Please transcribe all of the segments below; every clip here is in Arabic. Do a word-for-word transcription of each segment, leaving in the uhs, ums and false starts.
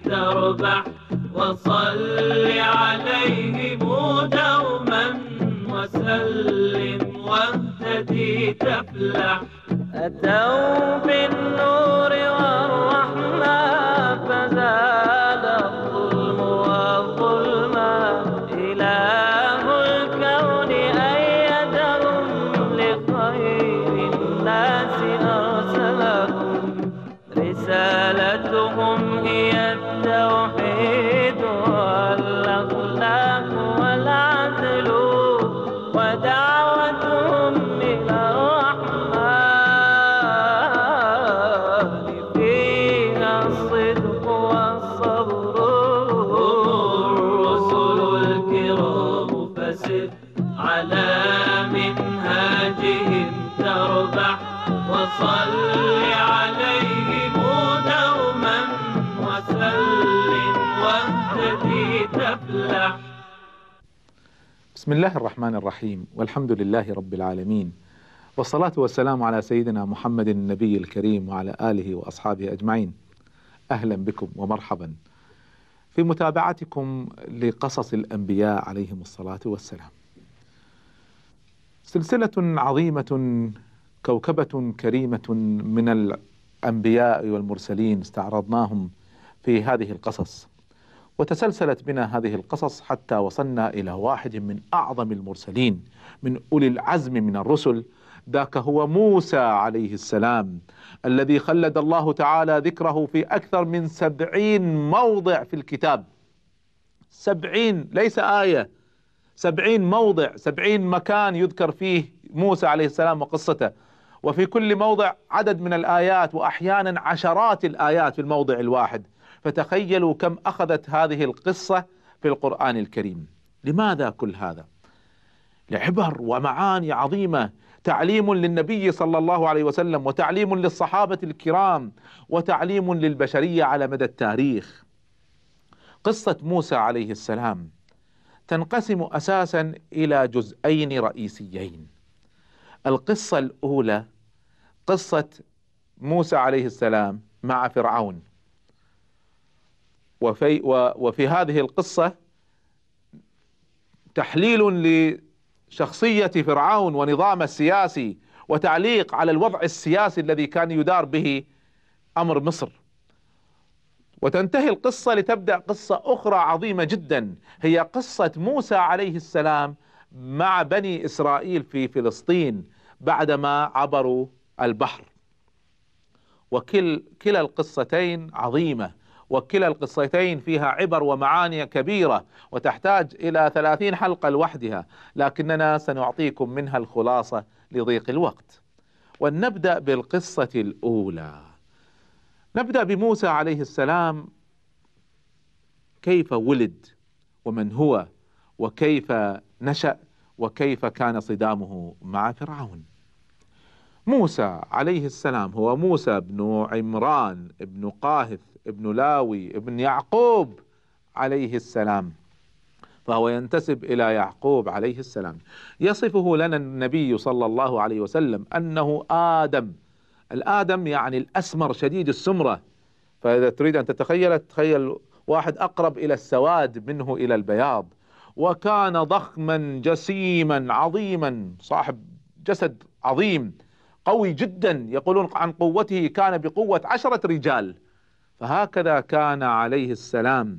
تربح، وصل عليهم دوما وسلم واهتدي تفلح. أتوا بالنور والرحمة فزال الظلم والظلمة، إله الكون أيدهم لخير الناس أرسلهم. رسالتهم هي التوحيد والأخلاق والعدل، ودعوتهم إلى الرحمن فيها الصدق والصبر. الرسل الكرام فسر على منهاجهم تربح، وصل عليهم دوما وسلم واهتدي تفلح. بسم الله الرحمن الرحيم، والحمد لله رب العالمين، والصلاة والسلام على سيدنا محمد النبي الكريم وعلى آله وأصحابه أجمعين. أهلا بكم ومرحبا في متابعتكم لقصص الأنبياء عليهم الصلاة والسلام. سلسلة عظيمة كوكبة كريمة من الأنبياء والمرسلين استعرضناهم في هذه القصص، وتسلسلت بنا هذه القصص حتى وصلنا إلى واحد من أعظم المرسلين، من أولي العزم من الرسل، ذاك هو موسى عليه السلام، الذي خلد الله تعالى ذكره في أكثر من سبعين موضع في الكتاب. سبعين، ليس آية، سبعين موضع، سبعين مكان يذكر فيه موسى عليه السلام وقصته، وفي كل موضع عدد من الآيات، وأحيانا عشرات الآيات في الموضع الواحد. فتخيلوا كم أخذت هذه القصة في القرآن الكريم. لماذا كل هذا؟ لعبر ومعاني عظيمة، تعليم للنبي صلى الله عليه وسلم، وتعليم للصحابة الكرام، وتعليم للبشرية على مدى التاريخ. قصة موسى عليه السلام تنقسم أساسا إلى جزئين رئيسيين. القصة الأولى قصة موسى عليه السلام مع فرعون، وفي, وفي هذه القصة تحليل لشخصية فرعون ونظام السياسي، وتعليق على الوضع السياسي الذي كان يدار به أمر مصر. وتنتهي القصة لتبدأ قصة أخرى عظيمة جدا، هي قصة موسى عليه السلام مع بني إسرائيل في فلسطين بعدما عبروا البحر. وكل كلا القصتين عظيمة، وكلا القصتين فيها عبر ومعاني كبيرة، وتحتاج إلى ثلاثين حلقة لوحدها، لكننا سنعطيكم منها الخلاصة لضيق الوقت. ولنبدأ بالقصة الأولى. نبدأ بموسى عليه السلام، كيف ولد، ومن هو، وكيف نشأ، وكيف كان صدامه مع فرعون. موسى عليه السلام هو موسى بن عمران ابن قاهث ابن لاوي ابن يعقوب عليه السلام، فهو ينتسب إلى يعقوب عليه السلام. يصفه لنا النبي صلى الله عليه وسلم أنه آدم. الآدم يعني الأسمر شديد السمرة، فإذا تريد أن تتخيل تخيل واحد أقرب إلى السواد منه إلى البياض. وكان ضخما جسيما عظيما، صاحب جسد عظيم قوي جدا، يقولون عن قوته كان بقوة عشرة رجال. فهكذا كان عليه السلام.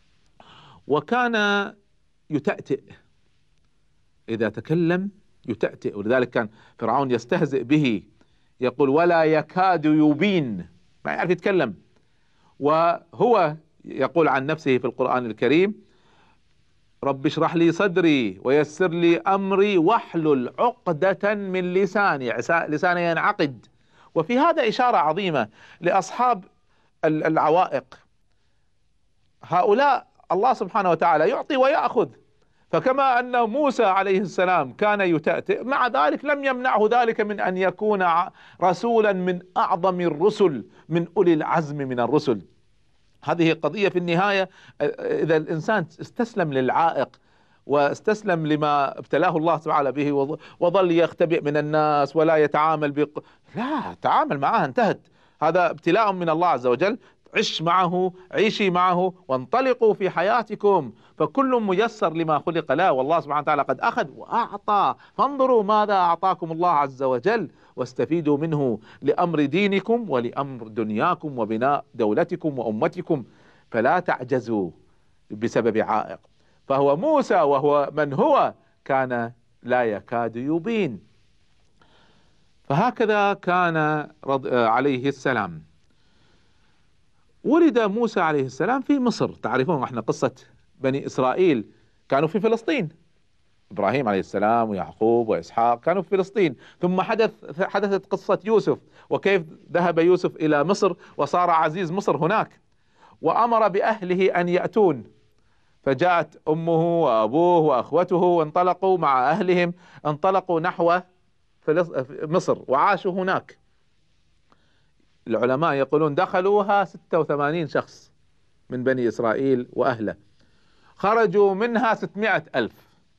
وكان يتأتئ، إذا تكلم يتأتئ، ولذلك كان فرعون يستهزئ به، يقول ولا يكاد يبين، ما يعرف يتكلم. وهو يقول عن نفسه في القرآن الكريم رب اشرح لي صدري ويسر لي أمري واحلل عقدة من لساني، لساني ينعقد. وفي هذا إشارة عظيمة لأصحاب العوائق. هؤلاء الله سبحانه وتعالى يعطي ويأخذ، فكما أن موسى عليه السلام كان يتأتئ، مع ذلك لم يمنعه ذلك من أن يكون رسولا من أعظم الرسل، من أولي العزم من الرسل. هذه قضية في النهاية. إذا الإنسان استسلم للعائق واستسلم لما ابتلاه الله تعالى به وظل يختبئ من الناس ولا يتعامل بق... لا، تعامل معها، انتهت. هذا ابتلاء من الله عز وجل، عش معه، عيشي معه، وانطلقوا في حياتكم، فكل ميسر لما خلق له، والله سبحانه وتعالى قد أخذ وأعطى، فانظروا ماذا أعطاكم الله عز وجل واستفيدوا منه لأمر دينكم ولأمر دنياكم وبناء دولتكم وأمتكم، فلا تعجزوا بسبب عائق. فهو موسى وهو من هو كان لا يكاد يبين. فهكذا كان رض... عليه السلام. ولد موسى عليه السلام في مصر، تعرفون احنا قصة بني إسرائيل كانوا في فلسطين، إبراهيم عليه السلام ويعقوب وإسحاق كانوا في فلسطين، ثم حدث حدثت قصة يوسف وكيف ذهب يوسف إلى مصر وصار عزيز مصر هناك، وأمر بأهله أن يأتون، فجاءت أمه وأبوه وأخوته وانطلقوا مع أهلهم، انطلقوا نحو مصر وعاشوا هناك. العلماء يقولون دخلوها ستة وثمانين شخص من بني إسرائيل وأهله، خرجوا منها ستمائة ألف،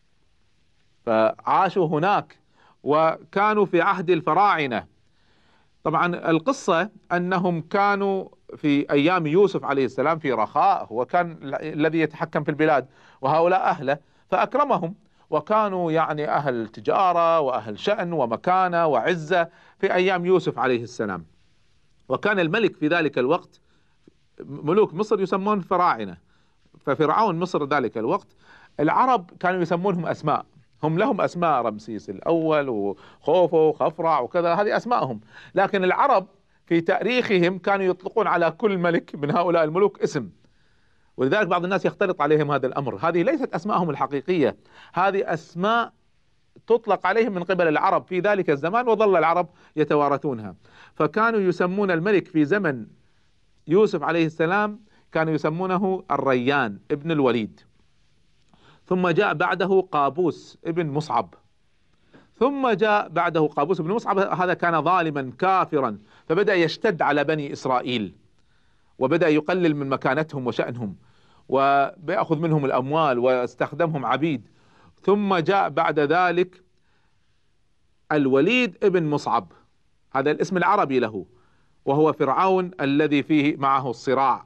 فعاشوا هناك وكانوا في عهد الفراعنة. طبعا القصة أنهم كانوا في أيام يوسف عليه السلام في رخاء، هو كان الذي يتحكم في البلاد وهؤلاء أهله، فأكرمهم، وكانوا يعني أهل تجارة وأهل شأن ومكانة وعزة في أيام يوسف عليه السلام. وكان الملك في ذلك الوقت، ملوك مصر يسمون فراعنة، ففرعون مصر ذلك الوقت العرب كانوا يسمونهم أسماء، هم لهم أسماء، رمسيس الأول وخوفو وخفرع وكذا، هذه أسماءهم، لكن العرب في تاريخهم كانوا يطلقون على كل ملك من هؤلاء الملوك اسم، ولذلك بعض الناس يختلط عليهم هذا الأمر. هذه ليست أسماءهم الحقيقية، هذه أسماء تطلق عليهم من قبل العرب في ذلك الزمان، وظل العرب يتوارثونها. فكانوا يسمون الملك في زمن يوسف عليه السلام كانوا يسمونه الريان ابن الوليد، ثم جاء بعده قابوس ابن مصعب، ثم جاء بعده قابوس ابن مصعب، هذا كان ظالما كافرا فبدأ يشتد على بني إسرائيل وبدأ يقلل من مكانتهم وشأنهم ويأخذ منهم الأموال واستخدمهم عبيد. ثم جاء بعد ذلك الوليد ابن مصعب، هذا الاسم العربي له، وهو فرعون الذي فيه معه الصراع،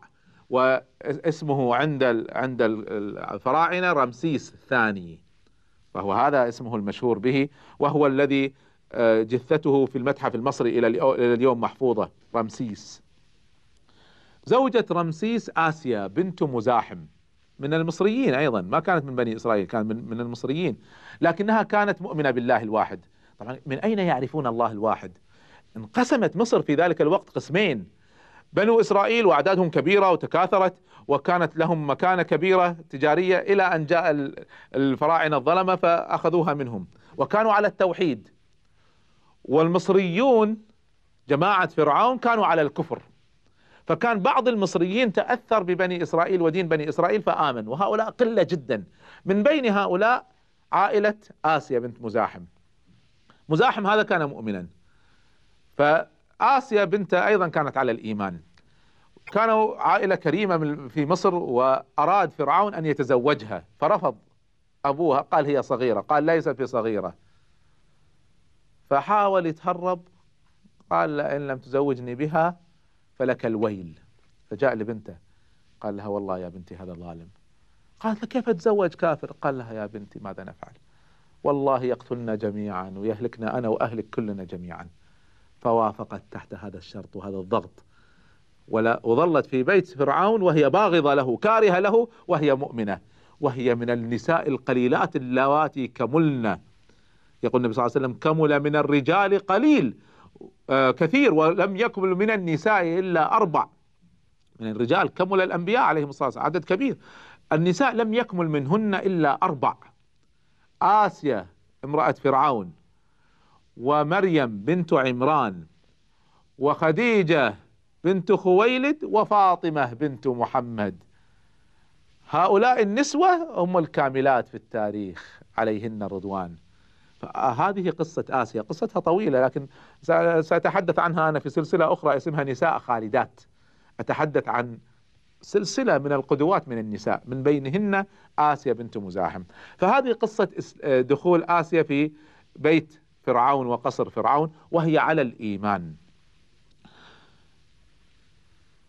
واسمه عند عند الفراعنة رمسيس الثاني، فهو هذا اسمه المشهور به، وهو الذي جثته في المتحف المصري إلى اليوم محفوظة، رمسيس. زوجة رمسيس آسيا بنت مزاحم من المصريين أيضا، ما كانت من بني إسرائيل، كانت من, من المصريين، لكنها كانت مؤمنة بالله الواحد. طبعا من أين يعرفون الله الواحد؟ انقسمت مصر في ذلك الوقت قسمين، بنو إسرائيل وأعدادهم كبيرة وتكاثرت وكانت لهم مكانة كبيرة تجارية، إلى أن جاء الفراعنة الظلمة فأخذوها منهم، وكانوا على التوحيد. والمصريون جماعة فرعون كانوا على الكفر، فكان بعض المصريين تأثر ببني إسرائيل ودين بني إسرائيل فآمن، وهؤلاء قلة جدا. من بين هؤلاء عائلة آسيا بنت مزاحم، مزاحم هذا كان مؤمنا، فآسيا بنت أيضا كانت على الإيمان. كانوا عائلة كريمة في مصر، وأراد فرعون أن يتزوجها فرفض أبوها، قال هي صغيرة، قال ليست بصغيرة، فحاول يتهرب، قال إن لم تزوجني بها فلك الويل. فجاء لبنته قال لها والله يا بنتي هذا ظالم. قالت له كيف أتزوج كافر؟ قال لها يا بنتي ماذا نفعل؟ والله يقتلنا جميعا ويهلكنا أنا وأهلك كلنا جميعا. فوافقت تحت هذا الشرط وهذا الضغط، ولا وظلت في بيت فرعون وهي باغضة له كارهة له وهي مؤمنة، وهي من النساء القليلات اللواتي كملن. يقول النبي صلى الله عليه وسلم كمل من الرجال قليل آه كثير ولم يكمل من النساء إلا أربع. من الرجال كمل الأنبياء عليهم الصلاة والسلام عدد كبير، النساء لم يكمل منهن إلا أربع: آسيا امرأة فرعون، ومريم بنت عمران، وخديجة بنت خويلد، وفاطمة بنت محمد. هؤلاء النسوة هم الكاملات في التاريخ عليهن رضوان. فهذه قصة آسيا، قصتها طويلة لكن سأتحدث عنها أنا في سلسلة أخرى اسمها نساء خالدات، أتحدث عن سلسلة من القدوات من النساء، من بينهن آسيا بنت مزاحم. فهذه قصة دخول آسيا في بيت فرعون وقصر فرعون وهي على الإيمان.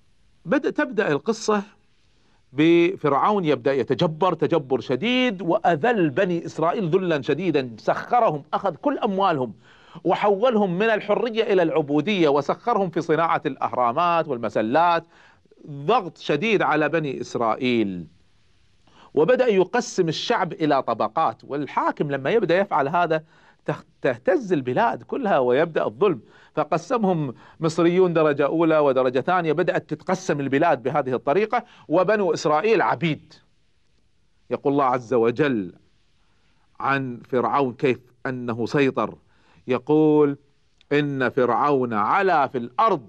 بدأ تبدأ القصة بفرعون يبدأ يتجبر تجبر شديد، وأذل بني إسرائيل ذلا شديدا، سخرهم، أخذ كل أموالهم وحولهم من الحرية إلى العبودية، وسخرهم في صناعة الأهرامات والمسلات، ضغط شديد على بني إسرائيل. وبدأ يقسم الشعب إلى طبقات، والحاكم لما يبدأ يفعل هذا تهتز البلاد كلها ويبدأ الظلم. فقسمهم مصريون درجة أولى ودرجة ثانية، بدأت تتقسم البلاد بهذه الطريقة، وبنو إسرائيل عبيد. يقول الله عز وجل عن فرعون كيف أنه سيطر، يقول: إن فرعون علا في الأرض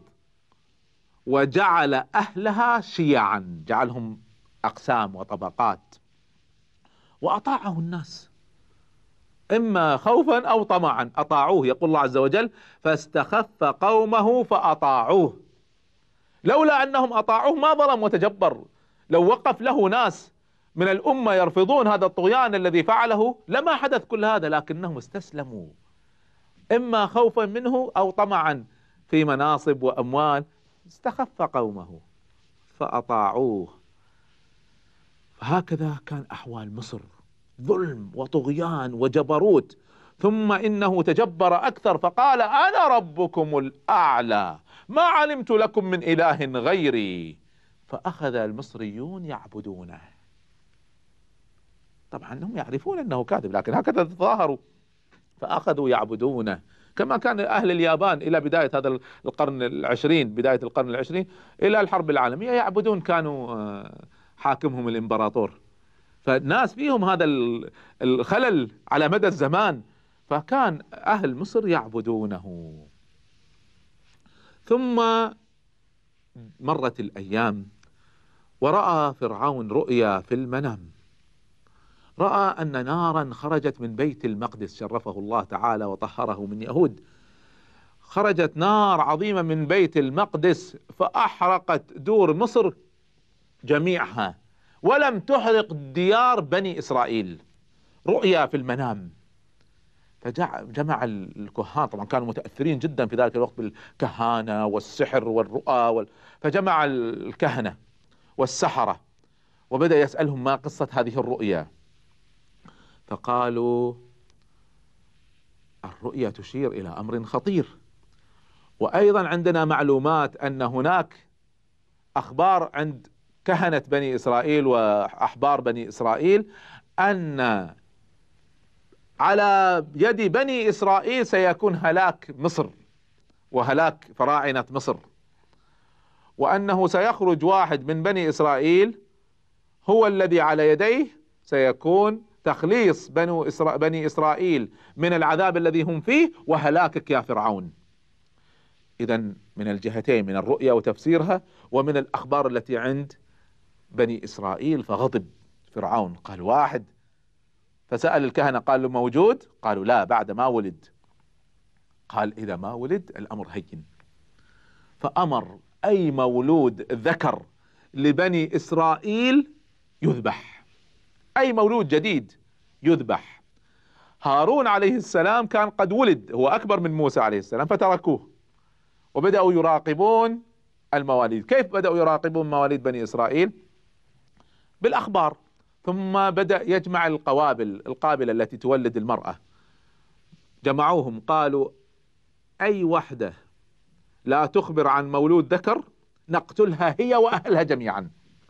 وجعل أهلها شيعا، جعلهم أقسام وطبقات، وأطاعه الناس إما خوفا أو طمعا، أطاعوه. يقول الله عز وجل: فاستخف قومه فأطاعوه. لولا أنهم أطاعوه ما ظلم وتجبر. لو وقف له ناس من الأمة يرفضون هذا الطغيان الذي فعله لما حدث كل هذا، لكنهم استسلموا إما خوفا منه أو طمعا في مناصب وأموال. استخف قومه فأطاعوه. فهكذا كان أحوال مصر، ظلم وطغيان وجبروت. ثم إنه تجبر أكثر فقال: أنا ربكم الأعلى ما علمت لكم من إله غيري. فأخذ المصريون يعبدونه. طبعا هم يعرفون أنه كاذب، لكن هكذا تظاهروا، فأخذوا يعبدونه. كما كان أهل اليابان إلى بداية هذا القرن العشرين، بداية القرن العشرين إلى الحرب العالمية، يعبدون، كانوا حاكمهم الإمبراطور. فالناس فيهم هذا الخلل على مدى الزمان، فكان أهل مصر يعبدونه. ثم مرت الأيام ورأى فرعون رؤيا في المنام، رأى أن نارا خرجت من بيت المقدس، شرفه الله تعالى وطهره من يهود. خرجت نار عظيمة من بيت المقدس فأحرقت دور مصر جميعها، ولم تحرق ديار بني إسرائيل. رؤيا في المنام. فجمع الكهان، طبعا كانوا متأثرين جدا في ذلك الوقت بالكهانة والسحر والرؤى وال... فجمع الكهنة والسحرة وبدأ يسألهم ما قصة هذه الرؤيا. فقالوا: الرؤيا تشير إلى أمر خطير، وأيضا عندنا معلومات أن هناك أخبار عند كهنة بني إسرائيل وأحبار بني إسرائيل أن على يد بني إسرائيل سيكون هلاك مصر وهلاك فراعنة مصر، وأنه سيخرج واحد من بني إسرائيل هو الذي على يديه سيكون تخليص بنو إسرا... بني إسرائيل من العذاب الذي هم فيه وهلاكك يا فرعون. إذا من الجهتين، من الرؤيا وتفسيرها ومن الأخبار التي عند بني إسرائيل. فغضب فرعون، قال: واحد. فسأل الكهنة، قال له: موجود؟ قالوا: لا، بعد ما ولد. قال: إذا ما ولد الأمر هين. فأمر أي مولود ذكر لبني إسرائيل يذبح، أي مولود جديد يذبح. هارون عليه السلام كان قد ولد، هو أكبر من موسى عليه السلام، فتركوه وبدأوا يراقبون المواليد. كيف بدأوا يراقبون مواليد بني إسرائيل؟ بالأخبار. ثم بدأ يجمع القوابل القابلة التي تولد المرأة، جمعوهم، قالوا: أي وحدة لا تخبر عن مولود ذكر نقتلها هي وأهلها جميعا.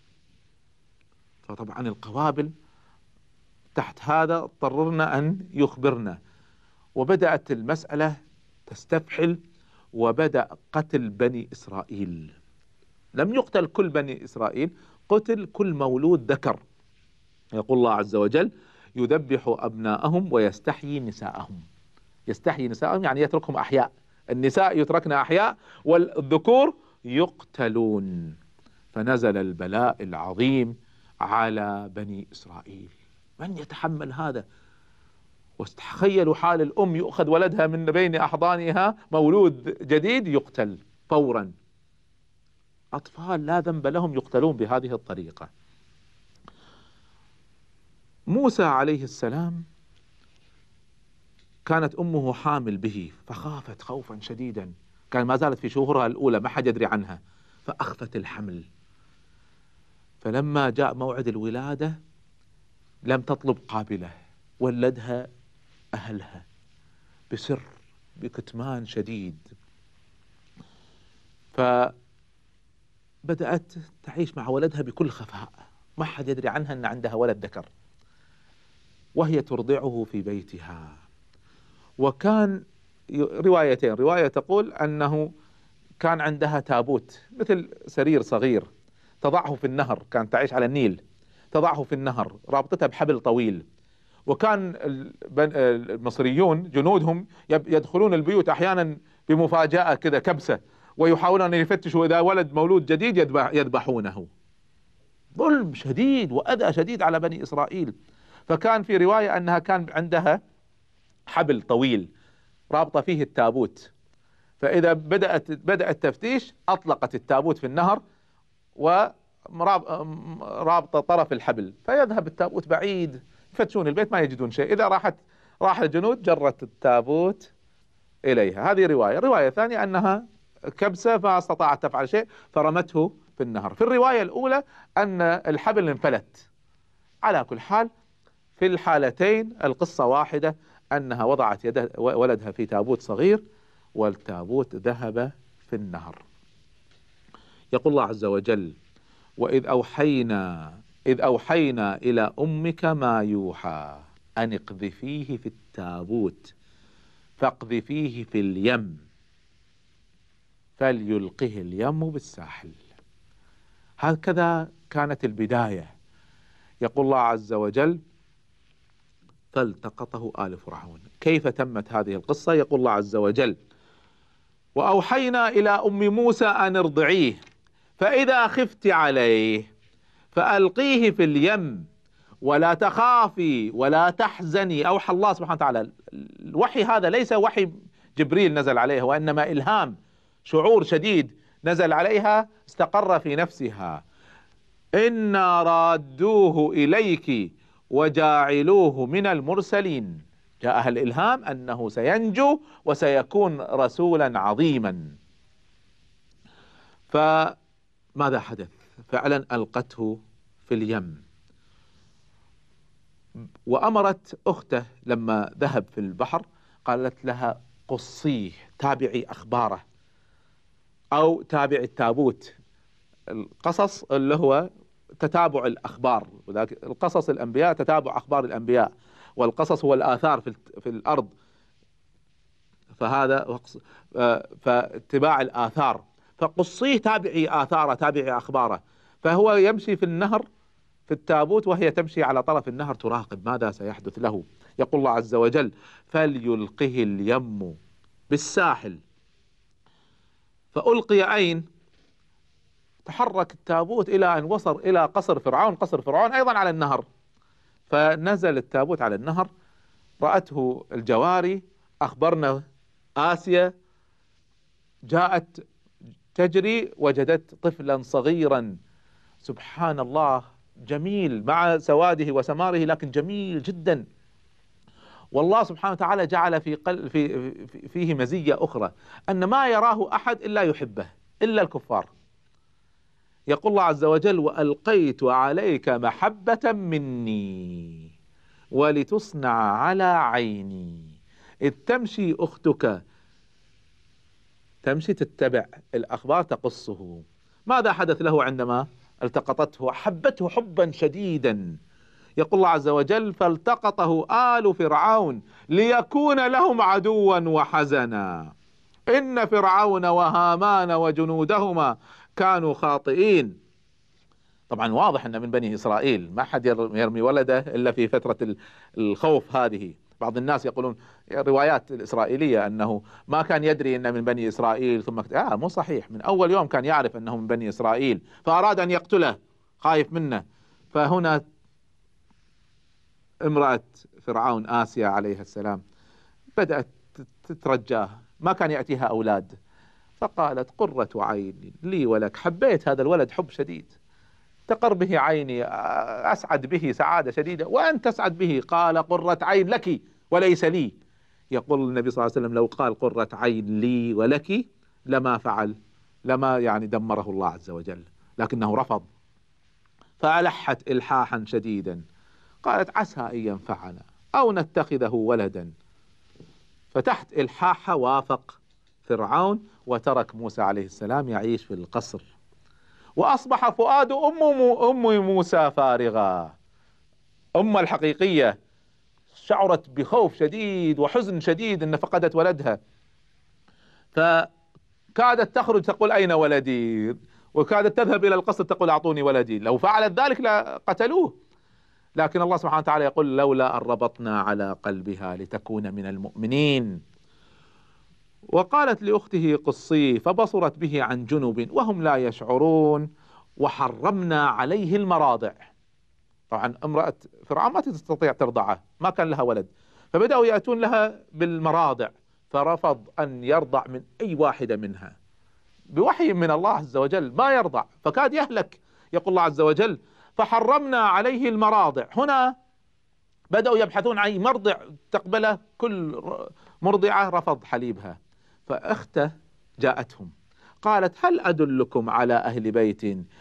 فطبعا القوابل تحت هذا اضطررنا أن يخبرنا، وبدأت المسألة تستفحل، وبدأ قتل بني إسرائيل. لم يقتل كل بني إسرائيل، قتل كل مولود ذكر. يقول الله عز وجل: يذبح أبناءهم ويستحيي نساءهم. يستحيي نساءهم يعني يتركهم أحياء، النساء يتركن أحياء والذكور يقتلون. فنزل البلاء العظيم على بني إسرائيل. من يتحمل هذا؟ وتخيلوا حال الأم، يؤخذ ولدها من بين أحضانها، مولود جديد يقتل فورا. أطفال لا ذنب لهم يقتلون بهذه الطريقة. موسى عليه السلام كانت أمه حامل به، فخافت خوفا شديدا، كان ما زالت في شهورها الأولى، ما حد يدري عنها، فأخفت الحمل فلما جاء موعد الولادة لم تطلب قابلة، ولدها أهلها بسر بكتمان شديد. فبدأت تعيش مع ولدها بكل خفاء، ما حد يدري عنها أن عندها ولد ذكر، وهي ترضعه في بيتها. وكان روايتين، رواية تقول أنه كان عندها تابوت مثل سرير صغير تضعه في النهر، كانت تعيش على النيل، تضعه في النهر رابطتها بحبل طويل. وكان المصريون جنودهم يدخلون البيوت أحيانا بمفاجأة كذا كبسة، ويحاولون أن يفتشوا إذا ولد مولود جديد يذبح يذبحونه. ظلم شديد وأذى شديد على بني إسرائيل. فكان في رواية أنها كان عندها حبل طويل رابطة فيه التابوت، فإذا بدأت بدأ التفتيش أطلقت التابوت في النهر ورابطة طرف الحبل، فيذهب التابوت بعيد، يفتشون البيت ما يجدون شيء. إذا راحت راح الجنود جرت التابوت إليها. هذه رواية. رواية ثانية أنها كبسة فما استطاعت تفعل شيء فرمته في النهر. في الرواية الأولى أن الحبل انفلت. على كل حال في الحالتين القصة واحدة، أنها وضعت يد ولدها في تابوت صغير والتابوت ذهب في النهر. يقول الله عز وجل: وإذ أوحينا إذ أوحينا إلى أمك ما يوحى أن اقذفيه في التابوت فاقذفيه في اليم فليلقه اليم بالساحل. هكذا كانت البداية. يقول الله عز وجل: فالتقطه آل فرعون. كيف تمت هذه القصة؟ يقول الله عز وجل: وأوحينا إلى أم موسى أن ارضعيه فإذا خفت عليه فألقيه في اليم ولا تخافي ولا تحزني. أوحى الله سبحانه وتعالى. الوحي هذا ليس وحي جبريل نزل عليها، وإنما إلهام، شعور شديد نزل عليها استقر في نفسها. إنا رادوه إليك وجاعلوه من المرسلين. جاءها الإلهام أنه سينجو وسيكون رسولا عظيما. فماذا حدث؟ فعلا ألقته في اليم، وأمرت أخته لما ذهب في البحر قالت لها: قصيه، تابعي أخباره، أو تابعي التابوت. القصص اللي هو تتابع الأخبار، وذلك القصص الأنبياء تتابع أخبار الأنبياء، والقصص هو الآثار في في الأرض، فهذا فاتباع الآثار. فقصيه، تابعي آثاره، تابعي أخباره. فهو يمشي في النهر في التابوت وهي تمشي على طرف النهر تراقب ماذا سيحدث له. يقول الله عز وجل: فليلقه اليم بالساحل. فألقي أين؟ تحرك التابوت إلى أن وصل إلى قصر فرعون. قصر فرعون أيضا على النهر. فنزل التابوت على النهر، رأته الجواري، أخبرنا آسيا، جاءت تجري وجدت طفلا صغيرا سبحان الله جميل مع سواده وسماره، لكن جميل جدا. والله سبحانه وتعالى جعل في قل في فيه مزية أخرى، أن ما يراه أحد إلا يحبه إلا الكفار. يقول الله عز وجل: وألقيت عليك محبة مني ولتصنع على عيني إذ تمشي أختك، تمشي تتبع الأخبار تقصه. ماذا حدث له عندما التقطته؟ أحبته حبا شديدا. يقول الله عز وجل: فالتقطه آل فرعون ليكون لهم عدوا وحزنا إن فرعون وهامان وجنودهما كانوا خاطئين. طبعا واضح أن من بني إسرائيل، ما حد يرمي ولده إلا في فترة الخوف هذه. بعض الناس يقولون الروايات الإسرائيلية أنه ما كان يدري أنه من بني إسرائيل ثم كت... آه مو صحيح، من أول يوم كان يعرف أنه من بني إسرائيل، فأراد أن يقتله خايف منه. فهنا امرأة فرعون آسيا عليها السلام بدأت تترجاه، ما كان يأتيها أولاد، فقالت: قرة عين لي ولك. حبيت هذا الولد حب شديد، تقر به عيني، أسعد به سعادة شديدة، وأنت تسعد به. قال: قرة عين لك وليس لي. يقول النبي صلى الله عليه وسلم: لو قال قرة عين لي ولك لما فعل، لما يعني دمره الله عز وجل، لكنه رفض. فألحت إلحاحا شديدا، قالت عسى أن ينفعنا أو نتخذه ولدا. فتحت إلحاحها وافق فرعون وترك موسى عليه السلام يعيش في القصر، وأصبح فؤاد أم أم موسى فارغا. أم الحقيقية شعرت بخوف شديد وحزن شديد أن فقدت ولدها، فكادت تخرج تقول أين ولدي، وكادت تذهب إلى القصر تقول أعطوني ولدي، لو فعلت ذلك لقتلوه. لكن الله سبحانه وتعالى يقول لولا أن ربطنا على قلبها لتكون من المؤمنين. وقالت لأخته قصيه فبصرت به عن جنب وهم لا يشعرون وحرمنا عليه المراضع. طبعا امرأة فرعون ما تستطيع ترضعه، ما كان لها ولد، فبدأوا يأتون لها بالمراضع، فرفض أن يرضع من أي واحدة منها بوحي من الله عز وجل، ما يرضع فكاد يهلك. يقول الله عز وجل فحرمنا عليه المراضع. هنا بدأوا يبحثون عن مرضع تقبله، كل مرضعة رفض حليبها. فأخته جاءتهم قالت هل أدلكم على أهل بيت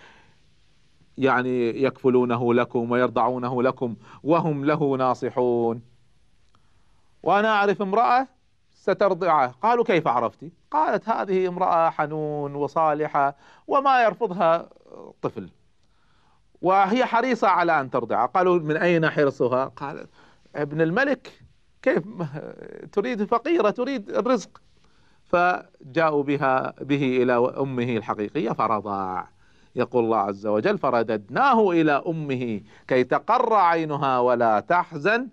يعني يكفلونه لكم ويرضعونه لكم وهم له ناصحون، وأنا أعرف امرأة سترضعه. قالوا كيف عرفتي؟ قالت هذه امرأة حنون وصالحة وما يرفضها طفل، وهي حريصة على أن ترضع. قالوا من أين حرصها؟ قال ابن الملك، كيف تريد فقيرة تريد الرزق. فجاءوا بها به إلى أمه الحقيقية فرضع. يقول الله عز وجل فرددناه إلى أمه كي تقر عينها ولا تحزن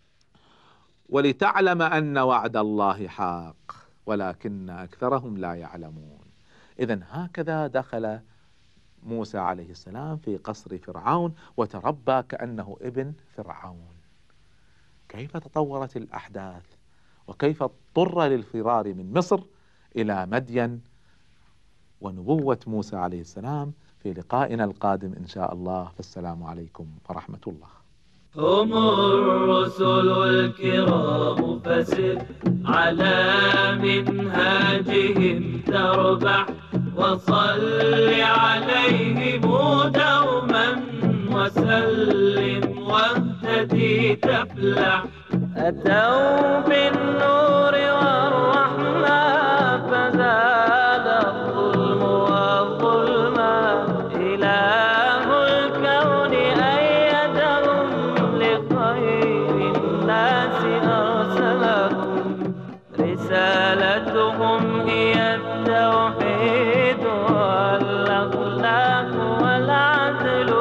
ولتعلم أن وعد الله حق ولكن أكثرهم لا يعلمون. إذن هكذا دخل موسى عليه السلام في قصر فرعون وتربى كأنه ابن فرعون. كيف تطورت الأحداث وكيف اضطر للفرار من مصر إلى مدين، ونبوة موسى عليه السلام في لقائنا القادم إن شاء الله. فالسلام عليكم ورحمة الله. هم الرسل الكرام فسر على منهاجهم تربح، وصل عليهم دوما وسلم واهتدي تفلح. أتوا بالنور والرحمة فزاد الظلم والظلمة، إله الكون أيدهم لخير الناس أرسلهم، رسالتهم هي التوحيد والأخلاق والعدل،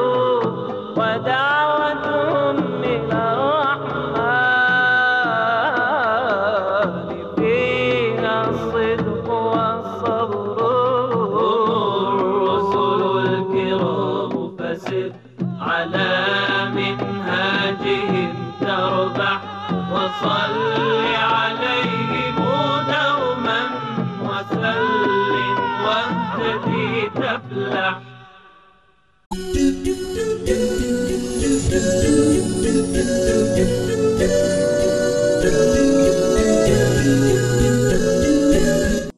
ودعوتهم إلى الرحمن فيها الصدق والصبر. الرسل الكرام فسر على منهاجهم تربح، وصل عليهم دوما وسلم واهتدي تفلح.